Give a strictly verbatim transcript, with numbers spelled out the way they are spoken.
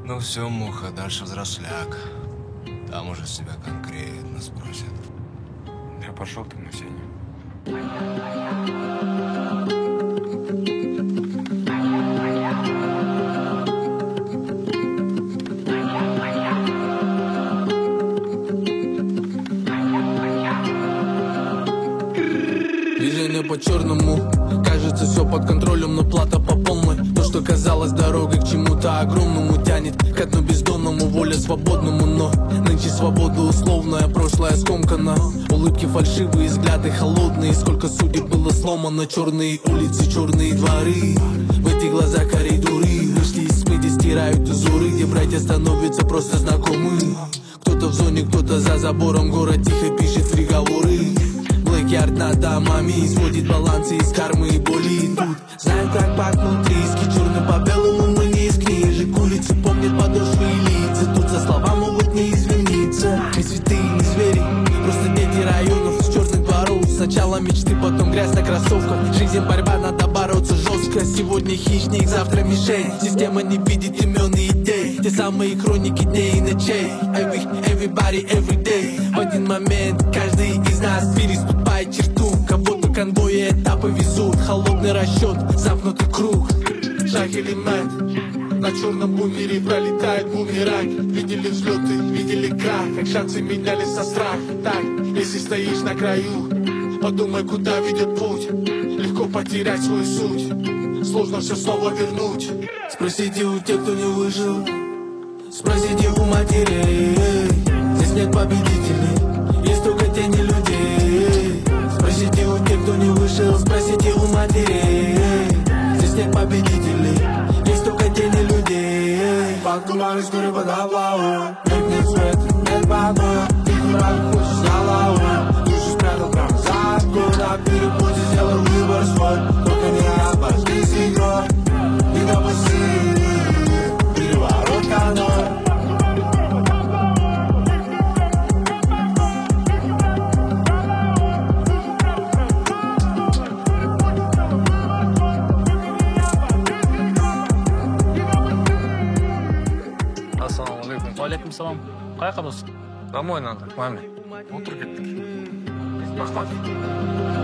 Ну все, муха, дальше взросляк. Там уже себя конкретно спросят. Да пошел ты на сене. Движение по черному, кажется все под контролем, но плата по полной. То, что казалось дорогой к чему-то огромному, тянет к дну бездонному, воля свободному. Но нынче свобода условная, прошлое скомкано. Улыбки фальшивые, взгляды холодные. Сколько судеб было сломано, черные улицы, черные дворы. В этих глазах коридоры, вышли из тьмы, где стирают узоры, где братья становятся просто знакомы. Кто-то в зоне, кто-то за забором, город тихо пишет приговоры. Блэк-ярд над домами сводит балансы из кармы и боли. Тут знаем, как пахнут риски, черный по белому, мы не из книжек. Улицы помнят подошвы и лица, тут за слова могут не извиниться. Не святые, не звери, просто дети районов с черных дворов. Сначала мечты, потом грязь на кроссовках. Жизнь борьба, надо бороться жестко. Сегодня хищник, завтра мишень. Система не видит имен и идей. Те самые хроники дней и ночей. Every, everybody, every day. В один момент каждый из нас переступает черту. Кого-то конвои этапы везут. Холодный расчет, замкнутый круг. Шаг или мат. На черном бумере пролетает бумеранг. Видели взлеты, видели крах. Как шансы менялись со страх. Так, если стоишь на краю, подумай, куда ведет путь. Легко потерять свою суть, сложно все снова вернуть. Спросите у тех, кто не выжил, спросите у матерей. Здесь нет победителей, есть только тени людей. Спросите у тех, кто не вышел, спросите у матерей. Здесь нет победителей, есть только тени людей. Под туман вскоре подоплаваю. Нет света, нет покоя. Ты дурак, хочешь на лаву. Душу спрятал прямо за открой. На перепуте сделал выбор свой. Только не обожди с игрой. Не допусти переворот каной. Ассалаумалейкум. Алейкум салам. Қай қадасың? Домой надо, к маме. Отыр кеттік. Рахмат.